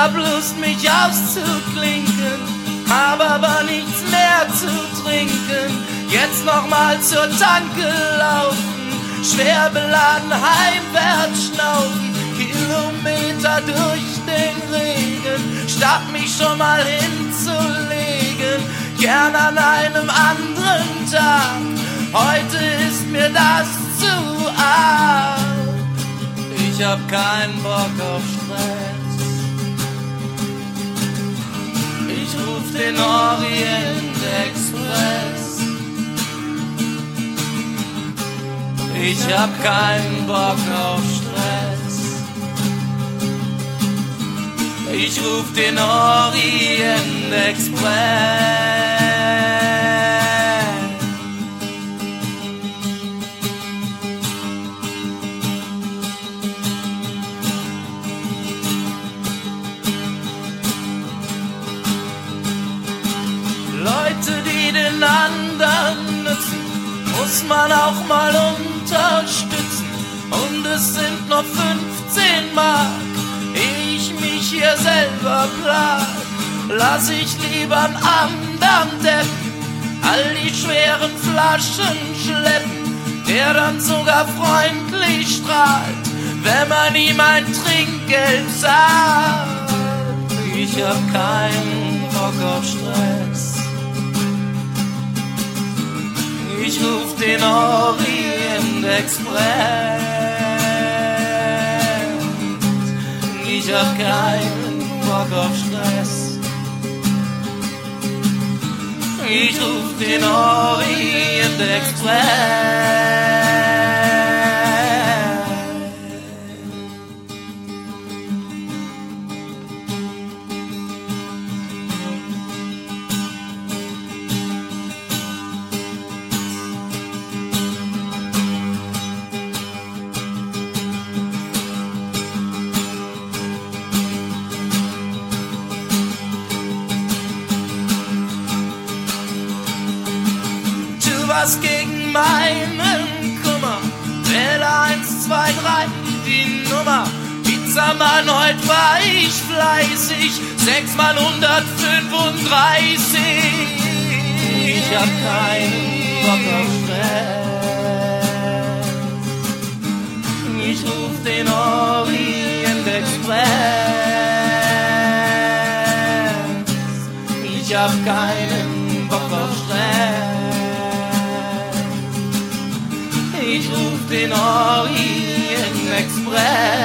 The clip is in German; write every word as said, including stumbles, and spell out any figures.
hab Lust, mich auszuklinken, hab aber nichts mehr zu trinken. Jetzt nochmal zur Tanke laufen, schwer beladen heimwärts schnaufen, Kilometer durch den Regen, statt mich schon mal hinzulegen, gern an einem anderen Tag. Heute ist mir das zu arg. Ich hab keinen Bock auf Stress. Ich ruf den Orient Express. Ich hab keinen Bock auf Stress. Ich ruf den Orient Express. Leute, die den anderen nützen, muss man auch mal unterstützen. Und es sind noch fünfzehn Mark, ehe ich mich hier selber plag. Lass ich lieber einen anderen deppen, all die schweren Flaschen schleppen, der dann sogar freundlich strahlt, wenn man ihm ein Trinkgeld zahlt. Ich hab keinen Bock auf Stress. Ich ruf den Orient Express. Ich hab keinen Bock auf Stress. Ich ruf den Orient Express. Was gegen meinen Kummer, wähle eins, zwei, drei die Nummer. Pizzamann, heute war ich fleißig, sechs mal hundertfünfunddreißig. Ich hab keinen Bock auf Stress. Ich ruf den Orient Express. Ich hab keinen Bock auf Stress. Ich ruf den Orient Express.